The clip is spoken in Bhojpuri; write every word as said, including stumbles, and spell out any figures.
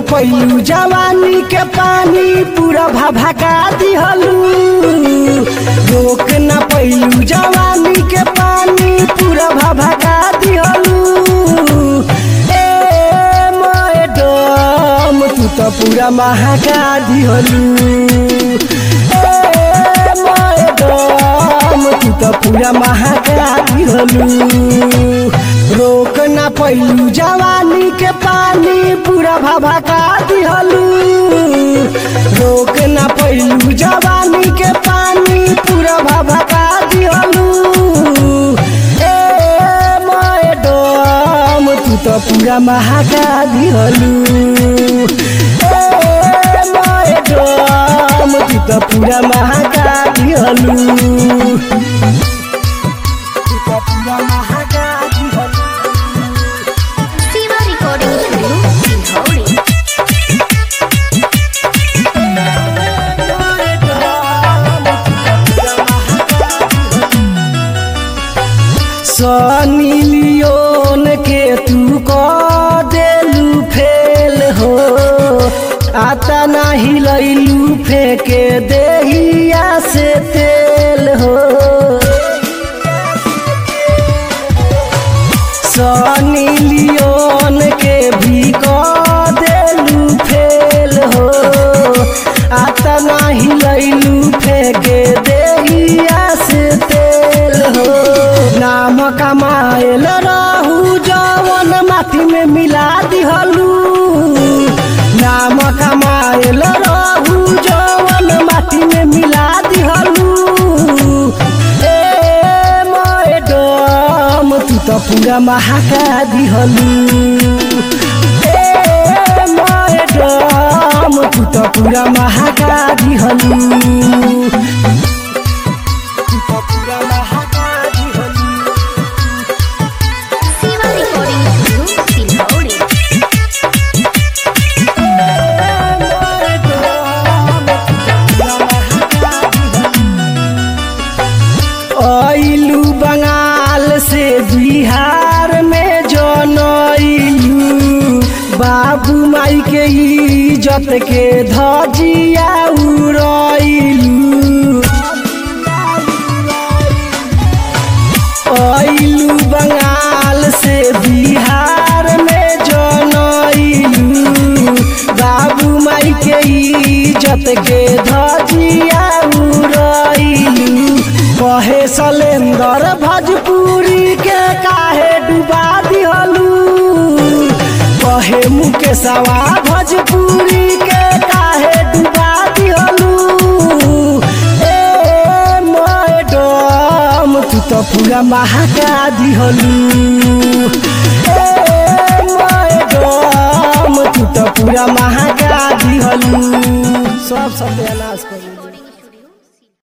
पैलू जवानी के पानी पूरा भभका दिहलू। रोक न पैलू जवानी के पानी पूरा भभका दिहलू। ए मैडम तू तो पूरा महका दिहलू। ए मैडम तू तो पूरा महका दिहलू। रोक न पैलू जवानी के पानी पूरा भभका दिहलू। रोक न पैलू जवानी के पानी पूरा भभका दिहलू। ए मैडम तू तो पूरा महका दिहलू। ए मैडम तू तो पूरा महका दिहलू। तू तो पूरा महका दिहलू। सनी लियोन के तू को देलू फेल हो। आता नाही लैलू फेंके देहिया से तेल हो। सनी लियोन के भी को देलू फेल हो। आता नाही लैलू फेंके देहिया से तेल हो। नाम कमाएल रहू जवन माटी में मिला दिहलू। नाम कमाएल रहू जवन माटी में मिला दिहलू। ए मैडम तू तो पूरा महका दिहलू। ए मैडम तू तो पूरा महका दिहलू। तू तो पूरा महका दिहलू। आइलू बंगाल से बिहार में जनैलू। बाबू माई के इज्जत के धजिया उड़ैलू। आइलू बंगाल से बिहार में जनैलू। बाबू माई के इज्जत के धजिया उड़ैलू। कहे सलेंदर भोजपुरी के काहे डुबा दिहलू। कहे मुकेशवा भोजपुरी के काहे डुबा दिहलू। ए मैडम तू तो पूरा महका दिहलू। ए मैडम तू तो पूरा महका दिहलू। सब सत्यानाश कर